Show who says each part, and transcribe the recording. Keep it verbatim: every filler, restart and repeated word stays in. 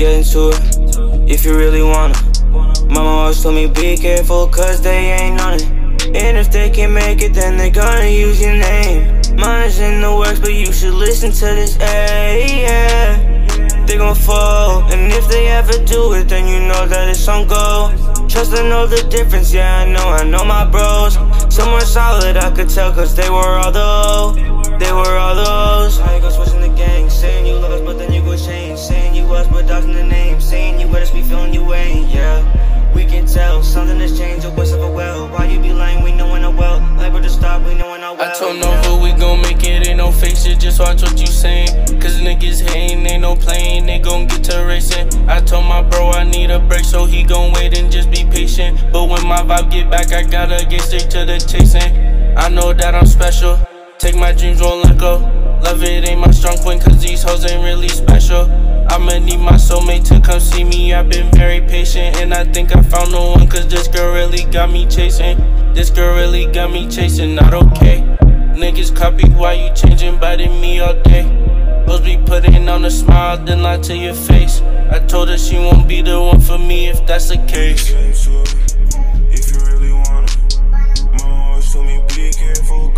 Speaker 1: get into it if you really wanna. Mama always told me be careful cause they ain't on it. And if they can't make it then they gonna use your name. Mine's in the works but you should listen to this, ayy, yeah. They gon' fall, and if they ever do it then you know that it's on go. Trust to know the difference, yeah I know, I know my bros. Someone solid I could tell cause they were all those. They were all those. How you gon' switch in the gang, saying you love us but then you gon' change. Saying you us but dodging the name. Saying you with us, be feeling you ain't, yeah. We can tell, something has changed, a voice of a well. Why you be lying, we knowin' a well. Like we're to stop, we knowin' a well.
Speaker 2: I told Nova we gon' make it, ain't no fake shit, just watch what you saying. Cause niggas hatin', ain't no playing, they gon' get to racing. I told my bro I need a break, so he gon' wait and just be patient. But when my vibe get back, I gotta get straight to the chasing. I know that I'm special, take my dreams, won't let go. Love it ain't my strong point, cause these hoes ain't really special. I'ma need my soulmate to come see me, I've been very patient. And I think I found the one, cause this girl really got me chasing. This girl really got me chasing, not okay. Niggas copy why you changing, biting me all day. Hoes be putting on a smile, then lie to your face. I told her she won't be the one for me if that's the case.
Speaker 3: If you really wanna, mama always told me be careful